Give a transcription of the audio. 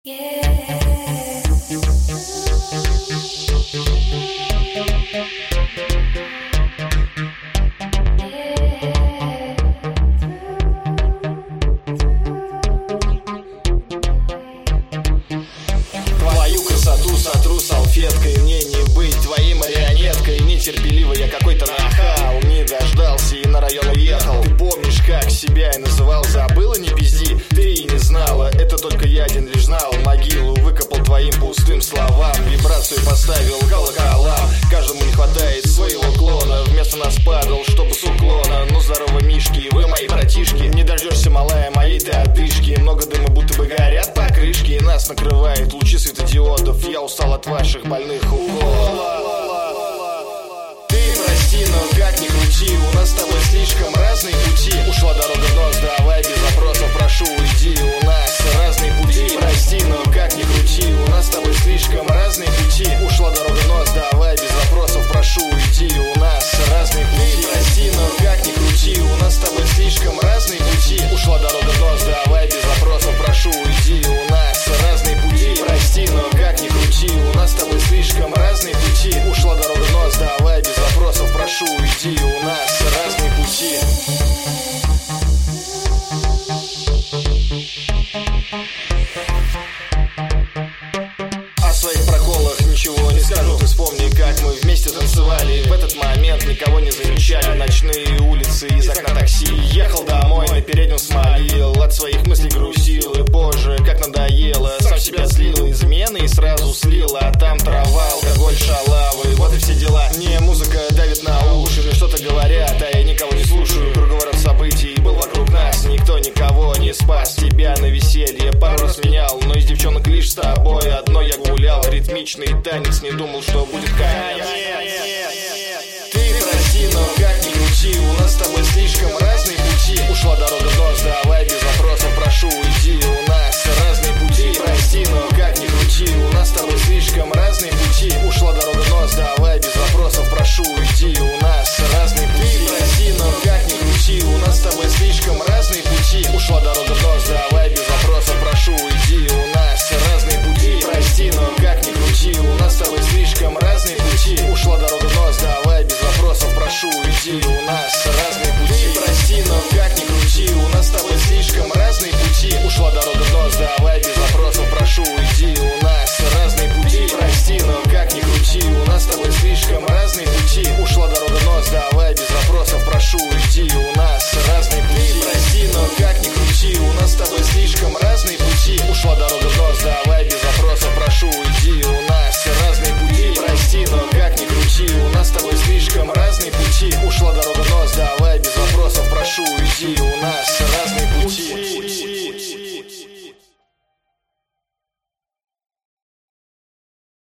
Твою красоту сотру салфеткой, мне не быть твоей марионеткой. Нетерпеливо я какой-то нахал, не дождался и на район уехал. Ты помнишь, как себя я называл? Забыла, не пизди, ты и не знала. Это только я один лишь знал. Могилу выкопал твоим пустым словам, вибрацию поставил колоколам. Каждому не хватает своего клона, вместо нас падал, чтобы с уклона. Ну здорово, мишки, вы мои братишки. Не дождешься, малая, моей ты одышки. Много дыма, будто бы горят покрышки, и нас накрывает лучи светодиодов. Я устал от ваших больных уколов. Ты прости, но как ни крути, у нас с тобой слишком разные пути. Ушла дорога в нос, давай без вопросов, прошу, уйди. У нас разные пути. Прости, но как ни крути, у нас с тобой слишком разные пути. Ушла дорога в нос, давай без вопросов, прошу, уйди. У нас разные пути. Прости, но как ни крути, у нас с тобой слишком разные пути. Ушла дорога в нос, давай без вопросов, прошу, уйди. У нас разные пути. Прости, но как ни крути, у нас с тобой слишком разные пути. Ушла дорога в нос, давай без вопросов, прошу, уйди. У нас разные пути. О своих проколах ничего не скажу. Ты вспомни, как мы вместе танцевали. В этот момент никого не замечали. Ночные улицы, из окна такси. Ехал домой, на переднем смолил. От своих мыслей грустил. И боже, как надоело. Сам себя злил, измены и сразу слил. А там трава, алкоголь, шалавы. Вот и все дела. Мне музыка давит на уши. Мне что-то говорят, а я никого не слушаю. Круговорот событий был вокруг нас. Никто никого не спас. Тебя на веселье пару раз менял, но из девчонок лишь с тобой одно я гулял. Ритмичный танец, не думал, что будет конец. Ты прости, но как ни крути, у нас с тобой слишком разные пути. Ушла дорога в нос, давай без вопросов, прошу, уйди. У нас разные пути. Прости, но как ни крути, у нас с тобой слишком разные пути. Ушла дорога в нос, давай без вопросов, прошу, уйди. У нас разные пути. Прости, но как ни крути, у нас с тобой слишком разные пути. Ушла дорога в нос, давай без вопросов, прошу, уйди. У нас разные пути. Прости, но как ни крути, у нас с тобой слишком разные пути. Ушла дорога в нос, давай без вопросов, прошу, уйди. У нас разные пути. Прости, но как ни крути, у нас с тобой слишком разные пути. Ушла дорога в нос, давай без вопросов.